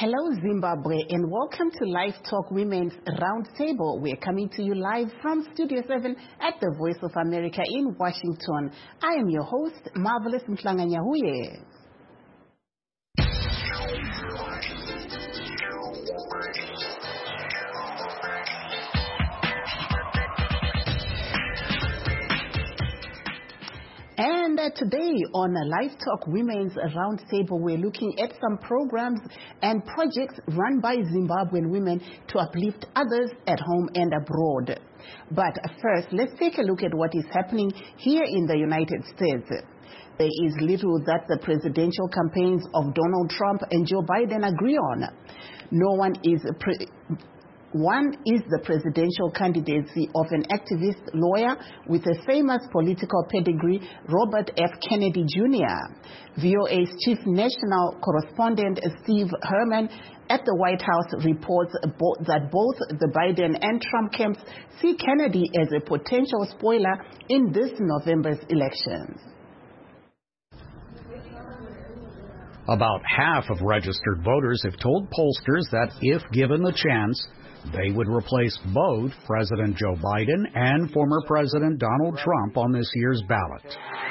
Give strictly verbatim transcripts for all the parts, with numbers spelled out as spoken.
Hello Zimbabwe and welcome to Live Talk Women's Roundtable. We're coming to you live from Studio seven at the Voice of America in Washington. I am your host, Marvelous Mtlanganyahuye. And uh, today on uh, Live Talk Women's Roundtable, we're looking at some programs and projects run by Zimbabwean women to uplift others at home and abroad. But first, let's take a look at what is happening here in the United States. There is little that the presidential campaigns of Donald Trump and Joe Biden agree on. No one is... Pre- One is the presidential candidacy of an activist lawyer with a famous political pedigree, Robert F. Kennedy Junior V O A's chief national correspondent, Steve Herman, at the White House reports bo- that both the Biden and Trump camps see Kennedy as a potential spoiler in this November's elections. About half of registered voters have told pollsters that if given the chance, they would replace both President Joe Biden and former President Donald Trump on this year's ballot.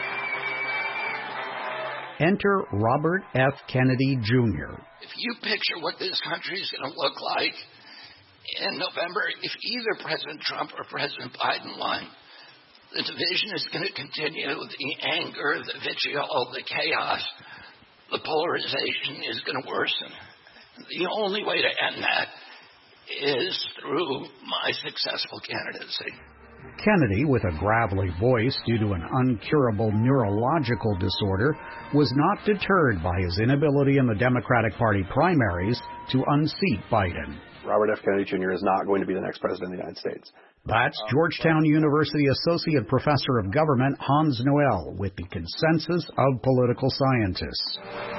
Enter Robert F. Kennedy Junior If you picture what this country is going to look like in November, if either President Trump or President Biden won, the division is going to continue, the anger, the vitriol, the chaos, the polarization is going to worsen. The only way to end that is through my successful candidacy. Kennedy, with a gravelly voice due to an uncurable neurological disorder, was not deterred by his inability in the Democratic Party primaries to unseat Biden. Robert F. Kennedy Junior is not going to be the next president of the United States. That's Georgetown University Associate Professor of Government Hans Noel with the consensus of political scientists.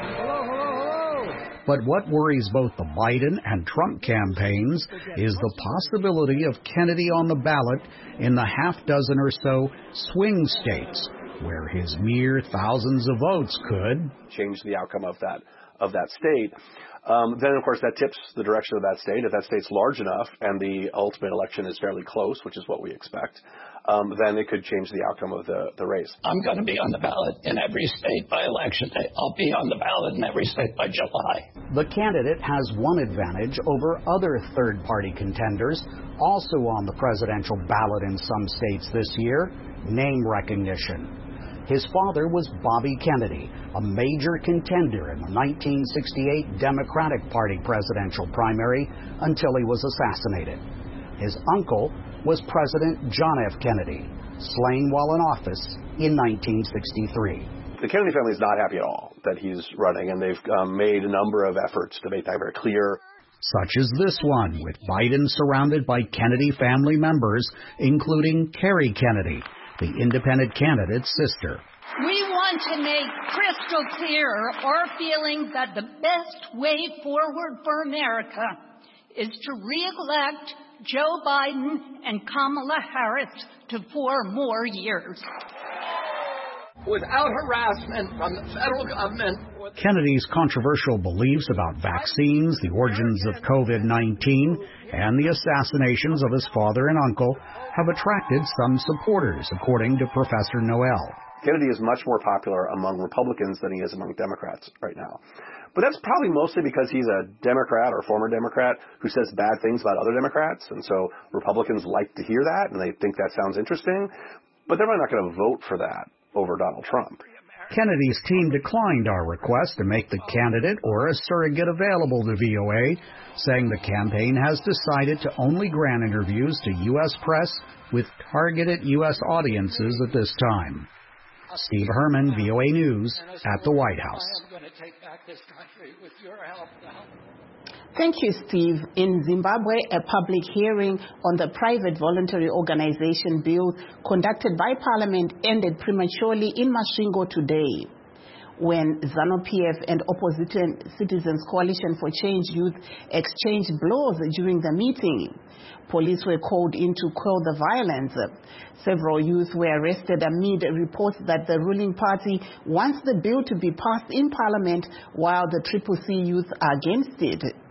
But what worries both the Biden and Trump campaigns is the possibility of Kennedy on the ballot in the half dozen or so swing states, where his mere thousands of votes could change the outcome of that of that state. Um, then, of course, that tips the direction of that state. If that state's large enough and the ultimate election is fairly close, which is what we expect, um, then it could change the outcome of the, the race. I'm going to be on the ballot in every state by election day. I'll be on the ballot in every state by July. The candidate has one advantage over other third-party contenders, also on the presidential ballot in some states this year: name recognition. His father was Bobby Kennedy, a major contender in the nineteen sixty-eight Democratic Party presidential primary until he was assassinated. His uncle was President John F. Kennedy, slain while in office in nineteen sixty-three. The Kennedy family is not happy at all that he's running, and they've um, made a number of efforts to make that very clear. Such as this one, with Biden surrounded by Kennedy family members, including Kerry Kennedy, the independent candidate's sister. We want to make crystal clear our feeling that the best way forward for America is to re-elect Joe Biden and Kamala Harris to four more years. Without harassment from the federal government. Kennedy's controversial beliefs about vaccines, the origins of COVID nineteen, and the assassinations of his father and uncle have attracted some supporters, according to Professor Noel. Kennedy is much more popular among Republicans than he is among Democrats right now. But that's probably mostly because he's a Democrat or former Democrat who says bad things about other Democrats, and so Republicans like to hear that, and they think that sounds interesting, but they're not going to vote for that over Donald Trump. Kennedy's team declined our request to make the candidate or a surrogate available to V O A, saying the campaign has decided to only grant interviews to U S press with targeted U S audiences at this time. Steve Herman, V O A News, at the White House. I am going to take back this country with your help now. Thank you, Steve. In Zimbabwe, a public hearing on the private voluntary organization bill conducted by Parliament ended prematurely in Masvingo today, when ZANU-P F and Opposition Citizens Coalition for Change Youth exchanged blows during the meeting. Police were called in to quell the violence. Several youth were arrested amid reports that the ruling party wants the bill to be passed in Parliament while the Triple C youth are against it.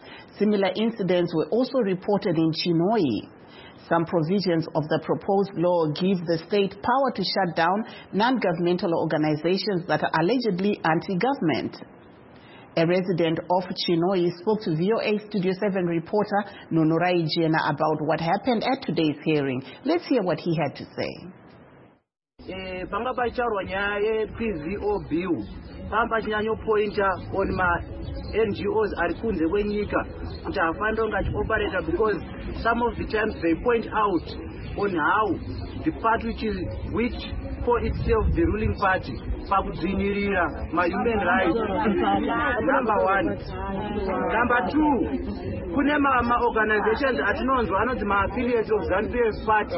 Similar incidents were also reported in Chinhoyi. Some provisions of the proposed law give the state power to shut down non-governmental organizations that are allegedly anti-government. A resident of Chinhoyi spoke to V O A Studio seven reporter Nunurai Jena about what happened at today's hearing. Let's hear what he had to say. Panga pacharwa nyaya ye-P V O bill pamba chinyanyopointa on ma-N G Os ari kunze kwenyika kuti hafanira kunge achioperator because some of the times they point out on how the party which is which for itself the ruling party pakudzvinyirira ma-human rights. Number one. Number two, kune ma-organizations atinonzwa anonzi ma-affiliates of ZANU-P F party.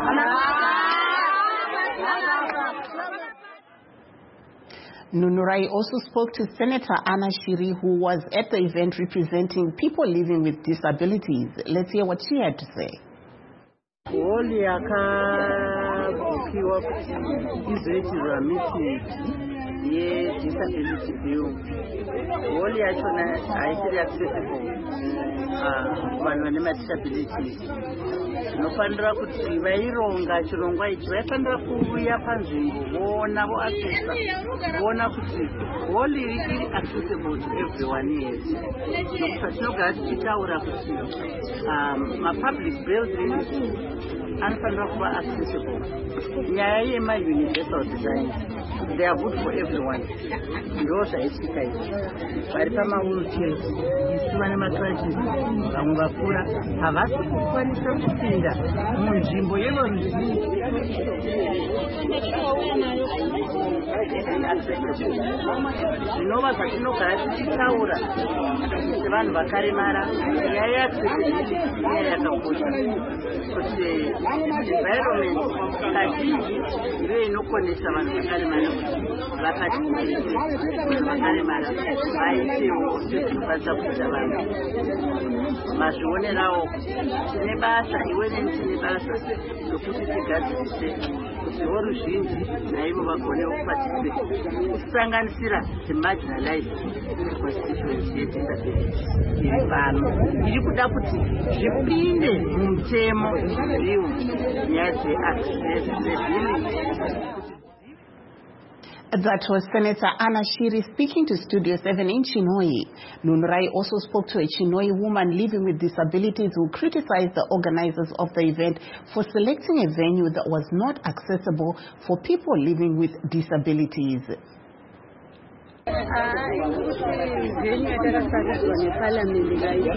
Nunurai also spoke to Senator Anna Shiri, who was at the event representing people living with disabilities. Let's hear what she had to say. Oli yakabukiwa kuti izoitirwa meeting ye-disability bill. Oli yachona haisiri accessible kuvanhu vane ma-disabilities. Tinofanira kuti vaironga chirongwa ichi vaifanira kuuya panzvimbo voona voaccessa voona kuti holi iri accessible to everyone here. Nokuti tinogara tichitaura kuti ma-public buildings anofanira kuva accessible. Nyaya yema-universal design, they are good for everyone. Ndo zvaitika izvi. Vari pama-wheelchairs, isi vane ma-crutches, vamwe vakura havasi kukwanisa kupinda munzvimbo yevoruzhinji. Zvinova zvatinogara tichitaura sevanhu vakaremara. Nyaya yeaccessibility nyaya yakakosha kuti environment kazhinji ndiyo inokonesa vanhu vakaremara kuti vakati vakaremara vaitewo zvekunokwanisa kuita vanhu. Mazvionerawo tine basa, iwe neni tine basa rokuti tigadzise kuti voruzhinji naivo vagonewo kuparticipate, kusanganisira the marginalized constituency yedisability iri pano. Iri kuda kuti zvipinde mumutemo riu nyaya dzeaccessibility. That was Senator Anna Shiri speaking to Studio seven in Chinhoyi. Nunurai also spoke to a Chinhoyi woman living with disabilities who criticized the organizers of the event for selecting a venue that was not accessible for people living with disabilities. Venue yatakasarudzwa neparliament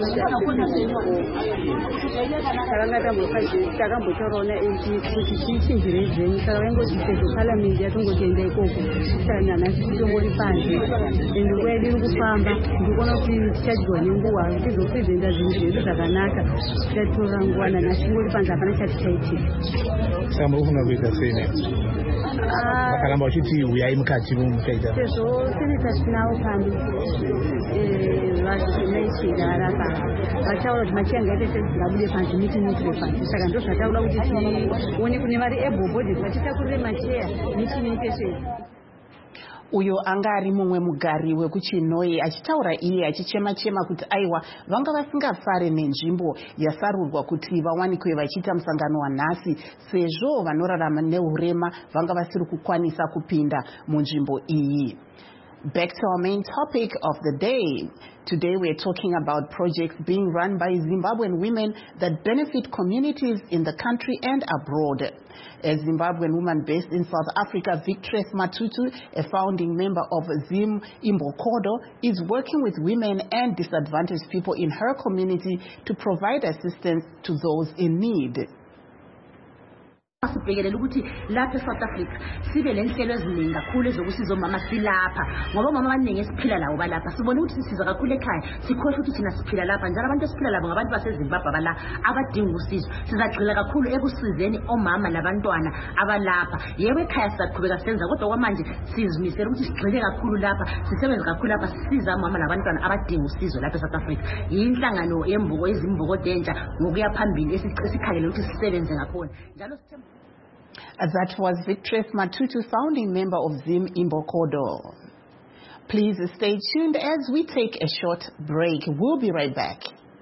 takambotaurawo naMP kuti tichinjire venue, saka vaingoti sezvo parliament yatongotoenda ikoko nanhasi titongori panze ende nguva yedu iri kufamba ndikuona kuti tichadyiwa nenguva tizoprezenta zvinhu zvedu zvakanaka tichatora nguva nanhasi tingori panze hapana chati chaitika. Saka muri kufunga kuita sei ne? Vakaramba vachiti uyai mukati muchaita sezvo seneta tinavo pambi vazvinaichira varapa vachaura kuti machiangaite sedzigabude panze mitimitire panze, saka ndo zvataura kuti tione kune vari able bodies vachitakurire macheya mitimitesei. Uyo anga ari mumwe mugari wekuChinhoyi achitaura iye achichema-chema kuti aiwa vanga vasingafare nenzvimbo yasarurwa kuti vawanikwe vachiita musangano wanhasi sezvo vanorarama neurema vanga vasiri kukwanisa kupinda munzvimbo iyi. Back to our main topic of the day. Today we're talking about projects being run by Zimbabwean women that benefit communities in the country and abroad. A Zimbabwean woman based in South Africa, Victress Matutu, a founding member of Zim Imbokodo, is working with women and disadvantaged people in her community to provide assistance to those in need. Sibhekelele ukuthi lapha eSouth Africa sibe lenhlelo eziningi kakhulu ezokusiza omama silapha ngoba omama abaningi esiphila lawo balapha sibona ukuthi sisiza kakhulu ekhaya sikhohle ukuthi thina siphila lapha njalo abantu esiphila labo ngabantu baseZimbabwe abala abadinga usizo sizagxila kakhulu ekusizeni omama labantwana abalapha yebo ekhaya sizaqhubeka senza kodwa kwamanje sizimisela ukuthi sigxile kakhulu lapha sisebenze kakhulu lapha sisiza omama labantwana abadinga usizo lapha eSouth Africa yinhlangano yembuko izimbuko dentsha ngokuya phambili esikhangele ukuthi sisebenze ngakhona njalo sithemba. That was Victress Matutu, founding member of Zim Imbokodo. Please stay tuned as we take a short break. We'll be right back.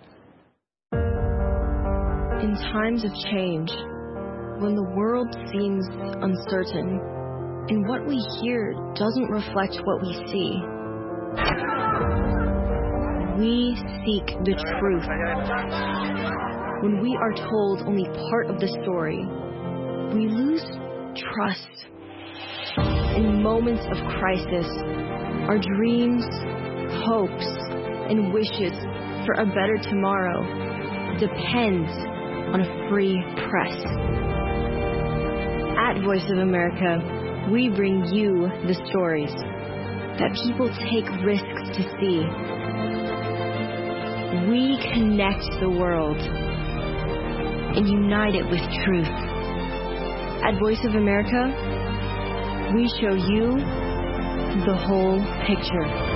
In times of change, when the world seems uncertain and what we hear doesn't reflect what we see, we seek the truth. When we are told only part of the story, we lose trust. In moments of crisis, our dreams, hopes, and wishes for a better tomorrow depends on a free press. At Voice of America, we bring you the stories that people take risks to see. We connect the world and unite it with truth. At Voice of America, we show you the whole picture.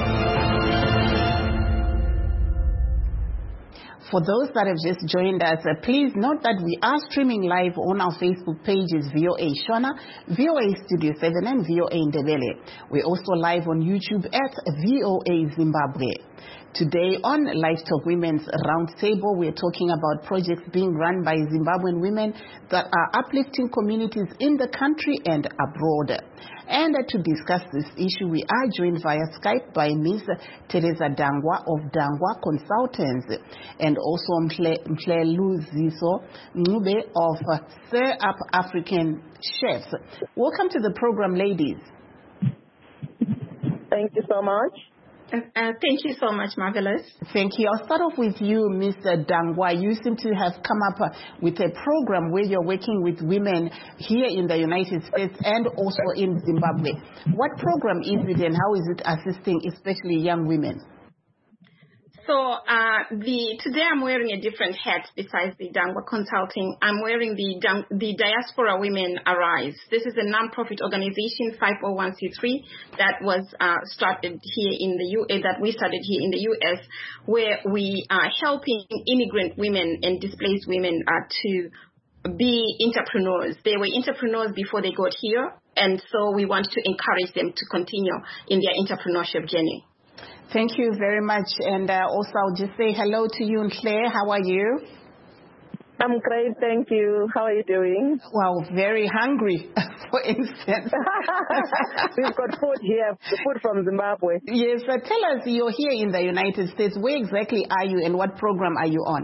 For those that have just joined us, uh, please note that we are streaming live on our Facebook pages, V O A Shona, V O A Studio seven, and V O A Ndebele. We're also live on YouTube at V O A Zimbabwe. Today on Live Talk Women's Roundtable, we're talking about projects being run by Zimbabwean women that are uplifting communities in the country and abroad. And uh, to discuss this issue, we are joined via Skype by Miz Teresa Dangwa of Dangwa Consultants and also Mhle Luziso Ngube of uh, Sir Up African Chefs. Welcome to the program, ladies. Thank you so much. Uh, uh, thank you so much, Marvelous. Thank you. I'll start off with you, Mister Dangwa. You seem to have come up uh, with a program where you're working with women here in the United States and also in Zimbabwe. What program is it and how is it assisting especially young women? So uh, the today I'm wearing a different hat besides the Dangwa Consulting. I'm wearing the the Diaspora Women Arise. This is a non-profit organization, five oh one c three, that was uh, started here in the U S, that we started here in the U S, where we are helping immigrant women and displaced women uh, to be entrepreneurs. They were entrepreneurs before they got here, and so we want to encourage them to continue in their entrepreneurship journey. Thank you very much. And uh, also, I'll just say hello to you, Claire. How are you? I'm great, thank you. How are you doing? Well, very hungry, for instance. We've got food here, food from Zimbabwe. Yes, uh, tell us, you're here in the United States. Where exactly are you and what program are you on?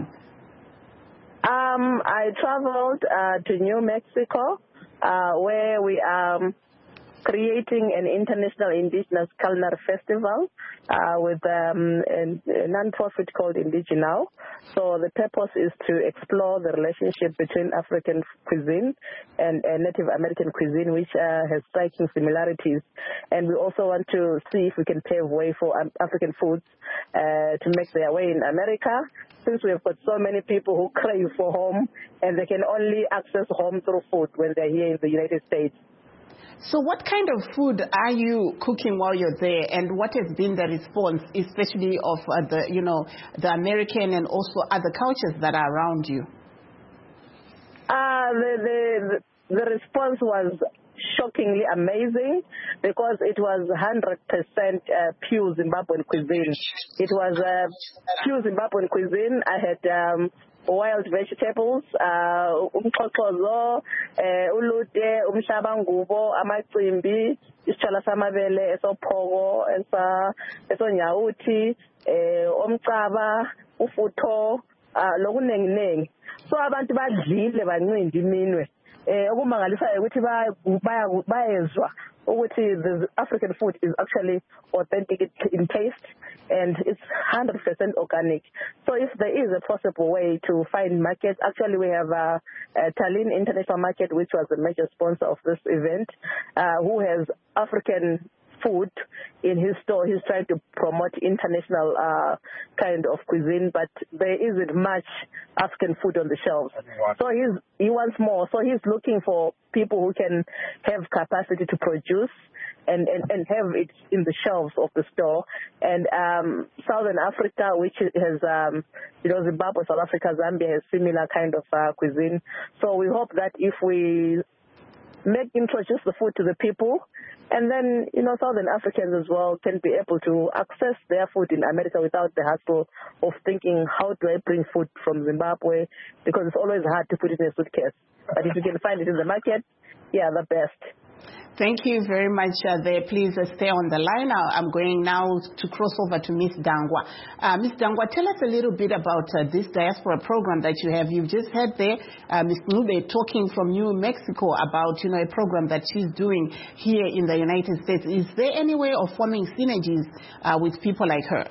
Um, I traveled uh, to New Mexico, uh, where we are um, creating an international indigenous culinary festival uh, with um, a, a non-profit called Indigenous. So the purpose is to explore the relationship between African cuisine and uh, Native American cuisine, which uh, has striking similarities. And we also want to see if we can pave way for um, African foods uh, to make their way in America, since we have got so many people who crave for home and they can only access home through food when they're here in the United States. So what kind of food are you cooking while you're there, and what has been the response, especially of uh, the, you know, the American and also other cultures that are around you? Uh, the, the, the response was shockingly amazing because it was one hundred percent uh, pure Zimbabwean cuisine. It was uh, pure Zimbabwean cuisine. I had um, wild vegetables, umxhoxhozo, ulute, umhlabangubo, amacimbi, isitshala samabele esophoko, esonyawuthi, omcaba, ufutho, lokunenginengi. So abantu badlile bancindi iminwe. Okumangalisayo ukuthi bayezwa ukuthi the African food is actually authentic in taste and it's one hundred percent organic. So if there is a possible way to find markets, actually we have a, a Tallinn International Market, which was the major sponsor of this event, uh, who has African food in his store. He's trying to promote international uh, kind of cuisine, but there isn't much African food on the shelves. So he's, he wants more. So he's looking for people who can have capacity to produce and, and, and have it in the shelves of the store. And um, Southern Africa, which has, um, you know, Zimbabwe, South Africa, Zambia has similar kind of uh, cuisine. So we hope that if we make introduce the food to the people. And then, you know, Southern Africans as well can be able to access their food in America without the hassle of thinking, how do I bring food from Zimbabwe? Because it's always hard to put it in a suitcase. But if you can find it in the market, yeah, the best. Thank you very much uh, there. Please uh, stay on the line. Uh, I'm going now to cross over to Miss Dangwa. Uh, Miss Dangwa, tell us a little bit about uh, this diaspora program that you have. You've just heard there uh, Miss Ncube talking from New Mexico about, you know, a program that she's doing here in the United States. Is there any way of forming synergies uh, with people like her?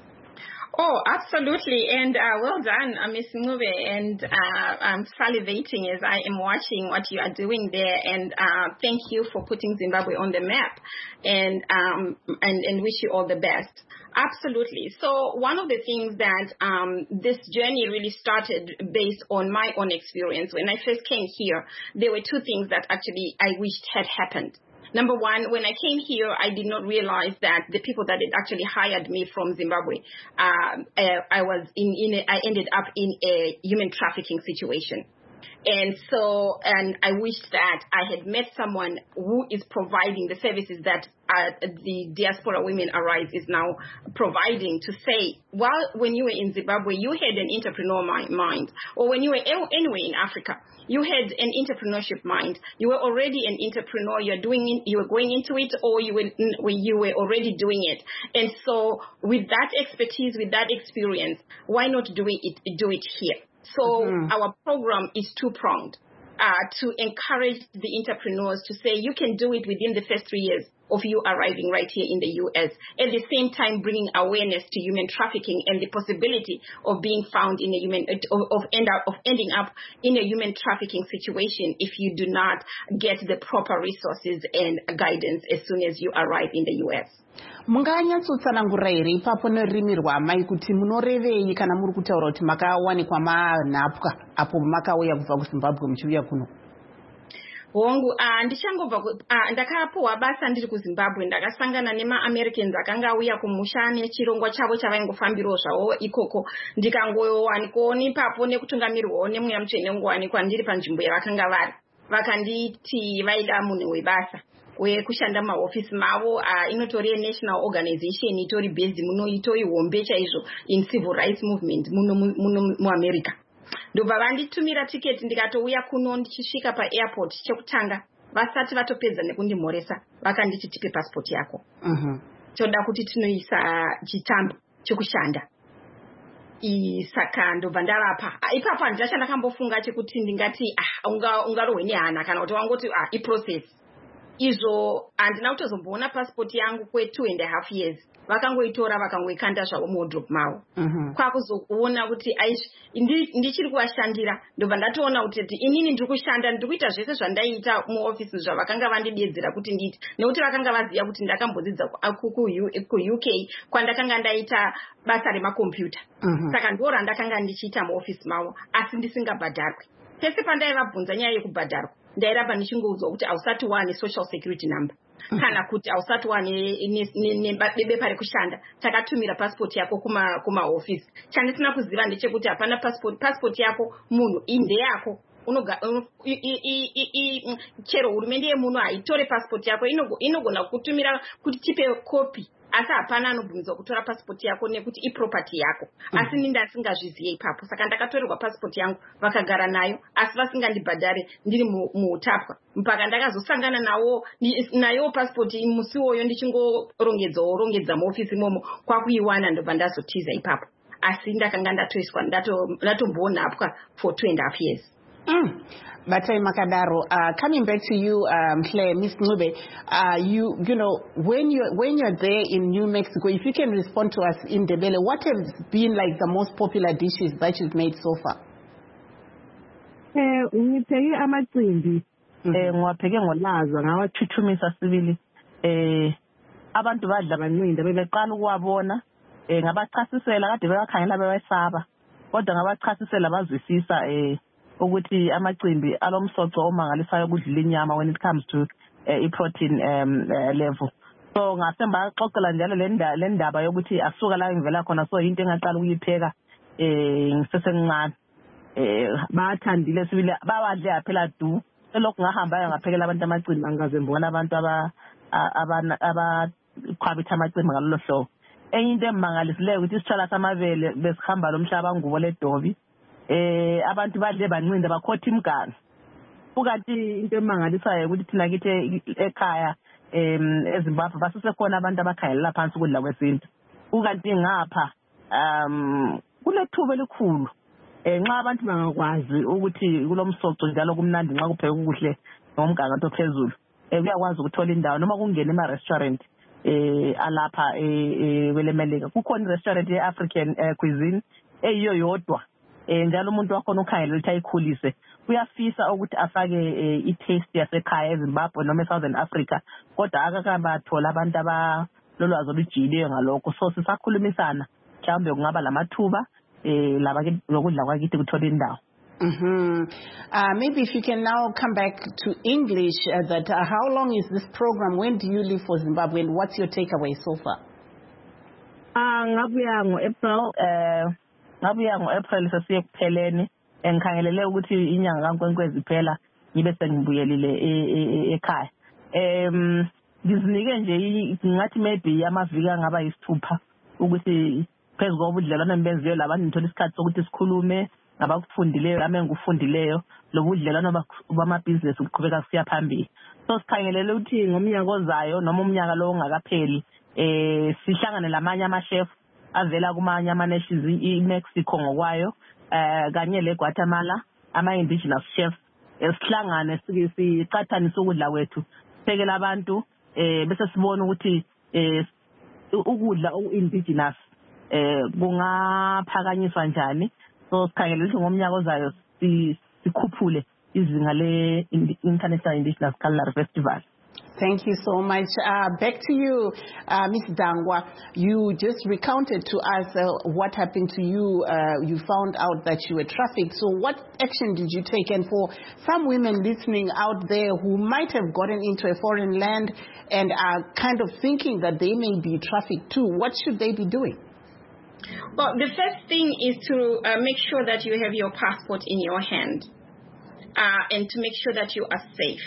Oh, absolutely. And uh, well done, uh, Miss Ncube. And uh, I'm salivating as I am watching what you are doing there. And uh, thank you for putting Zimbabwe on the map, and, um, and, and wish you all the best. Absolutely. So one of the things that um, this journey really started based on my own experience. When I first came here, there were two things that actually I wished had happened. Number one, when I came here, I did not realize that the people that had actually hired me from Zimbabwe, uh, uh, I was in, in a, I ended up in a human trafficking situation. And so, and I wished that I had met someone who is providing the services that uh, the Diaspora Women Arise is now providing, to say, well, when you were in Zimbabwe, you had an entrepreneur mind, or when you were anywhere in Africa, you had an entrepreneurship mind. You were already an entrepreneur. You are doing it, you were going into it, or you were you were already doing it. And so, with that expertise, with that experience, why not doing it? Do it here. So mm-hmm. Our program is two-pronged uh, to encourage the entrepreneurs to say you can do it within the first three years of you arriving right here in the U S. At the same time, bringing awareness to human trafficking and the possibility of being found in a human of, of, end up, of ending up in a human trafficking situation if you do not get the proper resources and guidance as soon as you arrive in the U S. Munganyatsotsangura here ipapo nerurimi rwamai kuti munorevei kana muri kutaura kuti makawanikwa manhapwa apo makauya kubva kuZimbabwe muchiuya kuno? Hongu uh, ndichangobva uh, ndakapuwa basa ndiri kuZimbabwe, ndakasangana nema-Americans akanga auya kumusha nechirongwa chavo chavaingofambirawo zvavo ikoko, ndikangowanikwawo ipapo nekutungamirwawo nemweya mutsvene ngowanikwa ndiri panzvimbo yavakanga vari. Vakanditi vaida munhu webasa wekushanda mahofisi mavo. uh, inotori a national organization, itori based muno, itori hombe chaizvo in civil rights movement muno muno muAmerica. Ndobva vanditumira tiketi ndikatouya kuno. Ndichisvika paairport, chekutanga vasati vatopedza nekundimhoresa vakanditi tipe passport yako. Mhm. Toda kuti tinoisa chitambo chekushanda. Saka ndobva ndavapa. Ipapo handina chandakambofunga chekuti ndingati ah unga ungarohwe nehana kana kuti wangoti ah iprocess. Izvo handina kutozomboona passport yangu kwe two and a half years. Vakangoitora vakangoikanda zvavo muwardrobe mavo. Mm-hmm. Kwakuzokuona kuti ndichiri kuvashandira, ndobva ndatoona kuti inini ndiri kushanda, ndiri kuita zvese zvandaita muofisi zvavakanga vandidedzera kuti ndiite, nekuti vakanga vaziva kuti ndakambodzidza kuU K kwandakanga ndaita basa remakombiyuta. Mm-hmm. Saka ndoro ndakanga ndichiita muofisi mavo asi ndisingabhadharwi. Pese pandaivabvunza nyaya yekubhadharwa, ndairamba ndichingoudzwa kuti ausati wane social security number. Mm-hmm. Kana kuti ausati wane bepa rekushanda, takatumira passport yako kuma kuma office. Chandisina kuziva ndechekuti hapana passport passport yako munhu inde yako unoga chero hurumende yemuno haitore passport yako, inogona kutumira kuti tipe copy, asi hapana anobvunzwa kutora passport yako nekuti iproperty yako. Mm-hmm. Asi ninda asingazvizive ipapo, saka ndakatorerwa passport yangu vakagara nayo asi vasingandibhadhare ndiri muutapwa mpaka ndakazosangana nawo nayo passport musi woyo ndichingorongedzawo rongedza muofisi momo kwakuiwana ndobva ndazotiza ipapo, asi ndakanga ndatoiswa ndatomboonapwa for two and a half years. Mm. Batai Makadaro, uh, coming back to you, um, Claire, Miss Ncube, uh, you you know when you when you're there in New Mexico, if you can respond to us in Ndebele, what has been like the most popular dishes that you've made so far? Eh, ngitheke amacimbi, eh ngiwapheke ngolaza, ngawathuthumisa sibili. Eh abantu badla kancinde bebeqala ukuwabona, eh ngabachasisela kade beyakhangela bewesaba. Kodwa ngabachasisela bazwisisa eh ukuthi amacimbi alomsoco omangalisayo kudlula inyama when it comes to uh, i-protein um, uh, level. So ngasemba xoxela njalo le ndaba yokuthi asuka la ngivela khona, so into engaqala ukuyipheka eh ngisesencane. Eh bathandile sibile bawadle yaphela du elokhu ngahamba ngaphekela abantu amacimbi angikaze ngibona abantu aba aba khwabitha amacimbi ngalolu hlobo. Enye into emangalisileyo ukuthi isitshwala samabele besihamba lo mhlaba ngubo leDobi eh abantu badle bancinda bakhotha imiganu. Ukanti into emangalisayo ukuthi thina kithi ekhaya em eZimbabwe basusekhona abantu abakhayelela phansi ukudla kwesintu. Ukanti ngapha um kulethuba elikhulu eh nxa abantu bangakwazi ukuthi kulomsoco njalo kumnandi nxa kupheka ukuhle ngomgangatho ophezulu eh uyakwazi ukuthola indawo noma kungena ema restaurant eh alapha eh kwelemelika. Kukhona restaurant ye African cuisine eyiyo yodwa eh njalo umuntu wakhona ukhangelela ukuthi ayikhulise uyafisa ukuthi afake i-taste yasekhaya eZimbabwe noma eSouthern Africa kodwa akakamba thola abantu aba lolwazi olujiyileyo ngalokho. So sisakhulumisana mhlawumbe kungaba lamathuba eh laba lokudla kwakithi kuthola indawo. Mm-hmm. Uh, maybe if you can now come back to English, uh, that uh, how long is this program? When do you leave for Zimbabwe and what's your takeaway so far? Ah, ngabuya ngo-April, eh ngabuya ngo-April sesiye kupheleni. Engikhangelele ukuthi inyanga kaNkwenkwezi iphela ngibe sengibuyelile ekhaya. Em ngizinike nje ngathi maybe amaviki angaba yisithupha ukuthi phezu kobudlelwano embenziwe labantu ngithola isikhathi sokuthi sikhulume ngabakufundileyo lami engikufundileyo lobudlelwano bamabhizinisi ukuqhubeka siya phambili. So sikhangelele ukuthi ngomnyaka ozayo noma umnyaka lo ongakapheli eh sihlangane lamanye ama-chef avela kumanye ama-nations i-Mexico ngokwayo eh kanye leGuatemala ama-indigenous chefs esihlangane siqathanise ukudla kwethu siphekela abantu eh bese sibona ukuthi eh ukudla oku-indigenous eh kungaphakanyiswa njani. So sikhangelela ukuthi ngomnyaka ozayo sikhuphule izinga le International Indigenous Culinary Festival. Thank you so much. Uh, back to you, uh, Miz Dangwa. You just recounted to us uh, what happened to you. Uh, you found out that you were trafficked. So what action did you take? And for some women listening out there who might have gotten into a foreign land and are kind of thinking that they may be trafficked too, what should they be doing? Well, the first thing is to uh, make sure that you have your passport in your hand uh, and to make sure that you are safe.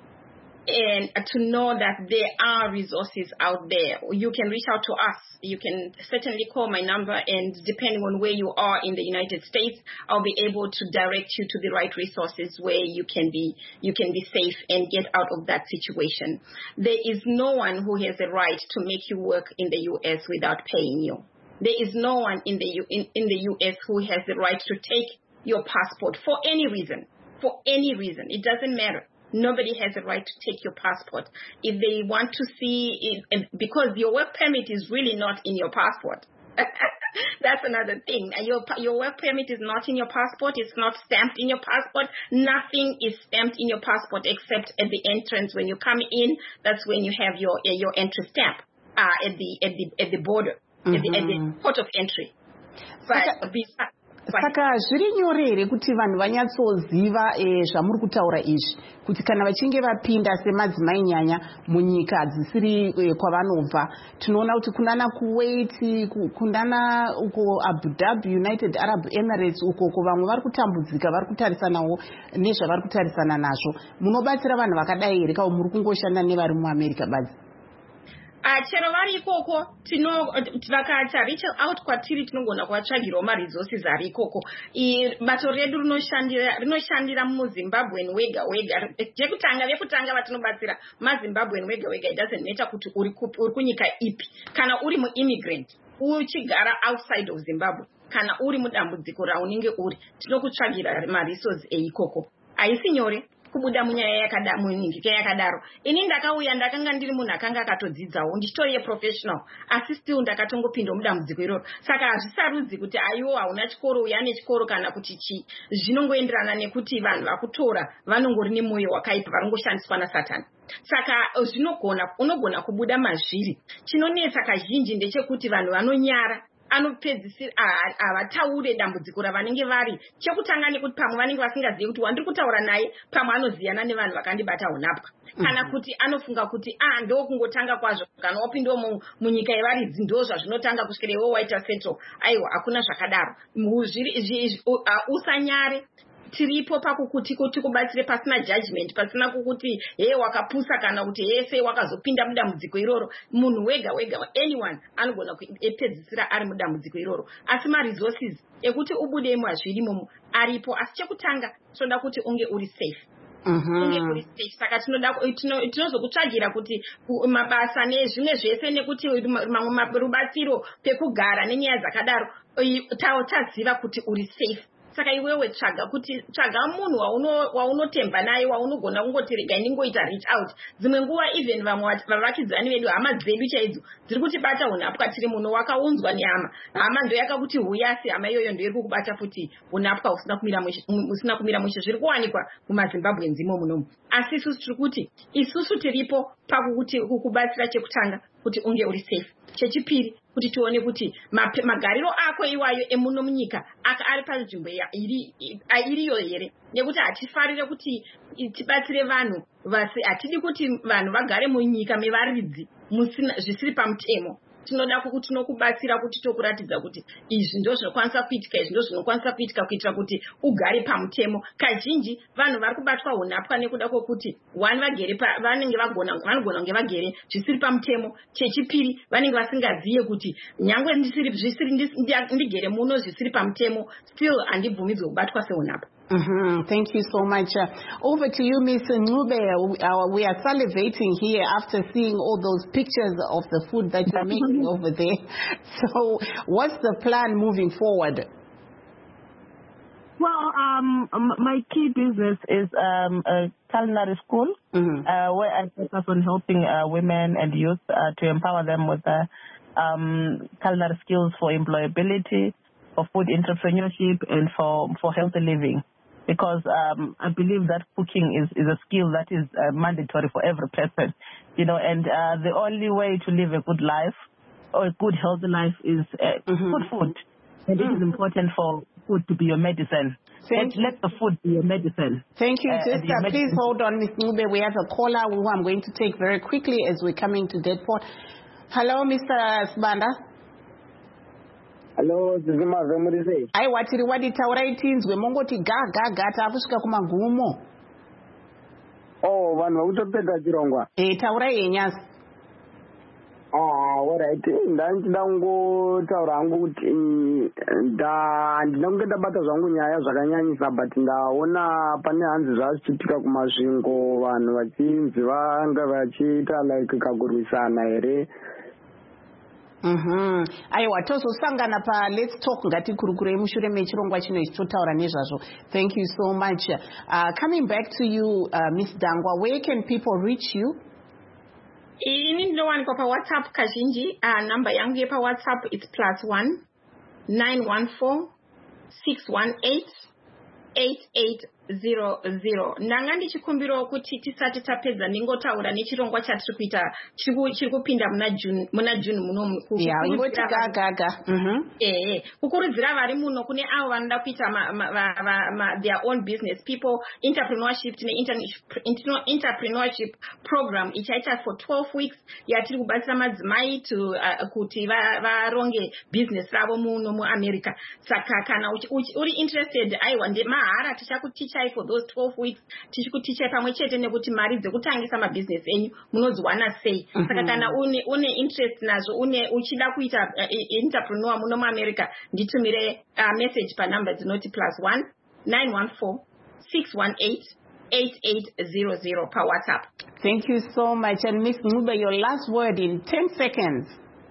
And to know that there are resources out there. You can reach out to us. You can certainly call my number, and depending on where you are in the United States, I'll be able to direct you to the right resources where you can be you can be safe and get out of that situation. There is no one who has a right to make you work in the U S without paying you. There is no one in the U, in, in the U S who has the right to take your passport for any reason. For any reason. It doesn't matter. Nobody has a right to take your passport. If they want to see it, because your work permit is really not in your passport. That's another thing. Your, your work permit is not in your passport. It's not stamped in your passport. Nothing is stamped in your passport except at the entrance when you come in. That's when you have your your entry stamp uh, at the at the at the border, mm-hmm. at, the, at the port of entry. But besides, saka zviri nyore here kuti vanhu vanyatsoziva zvamuri kutaura izvi kuti kana vachinge vapinda semadzimai nyanya munyika dzisiri kwavanobva tinoona kuti kunana Kuwait kunana uko Abu Dhabi United Arab Emirates uko vamwe vari kutambudzika vari kutarisanawo nezvavari kutarisana nazvo munobatsira vanhu vakadai here kana muri kungoshanda nevari muAmerica badzi? Chero vari ikoko tino vakati reach out kwatiri tinogona kuvatsvagirawo maresources ari ikoko. Bato redu rinoshandira rinoshandira muZimbabwe wega wega. Jekutanga vekutanga vatinobatsira maZimbabwe wega wega. It doesn't matter kuti uri kunyika ipi. Kana uri muimmigrant uchigara outside of Zimbabwe kana uri mudambudziko raunenge uri tinokutsvagira maresources eikoko. Haisi nyore kubuda munyaya yakadaro munyika yakadaro. Ini ndakauya ndakanga ndiri munhu akanga akatodzidzawo ndichitoriye professional asi still ndakatongopinda mudambudziko iroro. Saka hazvisarudzi kuti aiwo hauna chikoro uya ane chikoro kana kuti chi. Zvinongoenderana nekuti vanhu vakutora vanongori nemwoyo wakaipa varongoshandiswa naSatani. Saka zvinogona unogona kubuda mazviri. Chinonetsa kazhinji ndechekuti vanhu vanonyara anopedzisira avataure dambudziko ravanenge vari. Chekutanga nekuti pamwe vanenge vasingazivi kuti wandiri kutaura naye pamwe anoziyana nevanhu vakandibata unapwa kana kuti anofunga kuti ah ndo kungotanga kwazvo kana wapindawo munyika yevaridzi ndo zvazvinotanga kusvikerewo waita settle. Aiwa hakuna zvakadaro. Usanyare. tiripo pakukuti kuti kubatsire pasina judgment, pasina kukuti he wakapusa kana kuti hese wakazopinda mudambudziko iroro. Munhu wega wega anyone anogona kupedzisira ari mudambudziko iroro. Asi ma resources ekuti ubudemo hazvirimo aripo, asi chekutanga tinoda kuti unge uri safe. Unge uri safe. Saka tinoda tinozokutsvagira kuti mabasa nezvimwe zvese nekuti mamwe rubatsiro pekugara nenyaya dzakadaro taziva kuti uri safe. Saka iwewe tsvaga kuti tsvaga munhu waunotemba naye waunogona kungoti rega ndingoita reach out. Dzimwe nguva even vamwe vavakidzani vedu hama dzedu chaidzo dziri kutibata unapwa tiri munhu wakaunzwa nehama. Hama ndo yakakuti huyasi hama iyoyo ndo iri kukubata futi unapwa usina kumira usina kumira mushe. Zviri kuwanikwa mumaZimbabwe nzimo munomu. Asi isusu tiri kuti isusu tiripo pakukuti kukubatsira chekutanga kuti unge uri safe. Chechipiri kuti tione kuti magariro ako iwayo emuno munyika aka ari panzvimbo iriyo here, nekuti hatifarire kuti tibatsire vanhu vasi hatidi kuti vanhu vagare munyika mevaridzi zvisiri pamutemo. Tinoda kuti tinokubatsira kuti tokuratidza kuti izvi ndo zvinokwanisa kuitika, izvi ndo zvinokwanisa kuitika kuitira kuti ugare pamutemo. Kazhinji vanhu vari kubatwa unapwa nekuda kwokuti one vagere vanenge vagona vanogona kunge vagere zvisiri pamutemo. Chechipiri vanenge vasingaziye kuti nyangwe ndisiri zvisiri ndigere muno zvisiri pamutemo still handibvumidzwe kubatwa seunapwa. Mm-hmm. Thank you so much. Uh, over to you, Miz Ncube. Uh, we are salivating here after seeing all those pictures of the food that you're making over there. So what's the plan moving forward? Well, um, my key business is um, a culinary school, mm-hmm. uh, where I focus on helping uh, women and youth uh, to empower them with uh, um, culinary skills for employability, for food entrepreneurship, and for, for healthy living. Because um, I believe that cooking is, is a skill that is uh, mandatory for every person, you know, and uh, the only way to live a good life or a good healthy life is uh, mm-hmm. good food. And mm-hmm. it is important for food to be your medicine. Let, let the food be your medicine. Thank you, uh, sister. Please medicine. Hold on, Miz Ncube. We have a caller who I'm going to take very quickly as we're coming to that point. Hello, Mister Sibanda. Hello, Zimazwe Murise. Ai watiri wadi taurai tinzwe mongoti ga ga ga takusvika kumagumo. Oh, vanhu vakutopedza chirongwa. Eh, taurai yenyasi. Ah, alright. Ndachida kungotaura hangu kuti handina kunge ndabata zvangu nyaya zvakanyanyisa, but ndaona pane hanzi zvazvichiitika kumasvingo vanhu vachinzi vanga vachiita like kakurwisana here. Mhm. Aiwa tozosangana pa let's talk ngatikurukure mushure mechirongwa chino ichitotaura nezvazvo. Thank you so much. Uh, coming back to you, uh, Miss Dangwa, where can people reach you? Ini ndinowanikwa pa WhatsApp kazhinji. Uh, number yangu yepa WhatsApp it's plus one nine one four six one eight eight eight zero zero. Ndanga ndichikumbirawo kuti tisati tapedza ningotaura nechirongwa chatiri kuita chiri kupinda muna June muna June muno. Yeah, ingoti gaga gaga. Mhm. Eh, kukurudzira vari muno kune avo vanoda kuita ma, ma, ma, ma, their own business, people entrepreneurship ne entrepreneurship program ichaita for twelve weeks yatiri kubatsira madzimai to uh, kuti varonge va business ravo muno muAmerica. Saka kana uri interested aiwa ndemahara tichakuticha for those twelve weeks tichikuticha pamwe chete nekuti mari dzekutangisa mabusiness enyu munodziwana sei. Saka kana une une interest nazvo une uchida kuita uh, entrepreneur muno muAmerica nditumire uh, message pa number dzinoti plus one nine one four six one eight eight eight zero zero pa WhatsApp. Thank you so much. And Miss Ncube, your last word in ten seconds.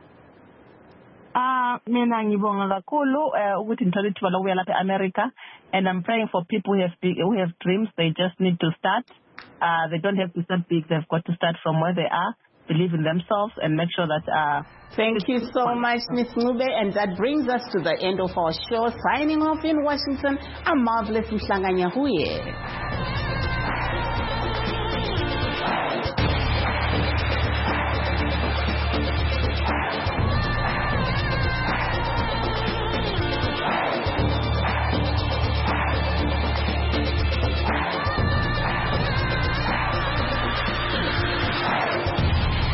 Ah, mina ngibonga kakhulu ukuthi ngithole ithuba lokuya lapha eAmerica, and I'm praying for people who have big, who have dreams. They just need to start. Uh, they don't have to start big. They've got to start from where they are, believe in themselves, and make sure that. Uh, Thank you so much, Miss Ncube, and that brings us to the end of our show. Signing off in Washington, I'm Marvelous Mhlanganya Huye.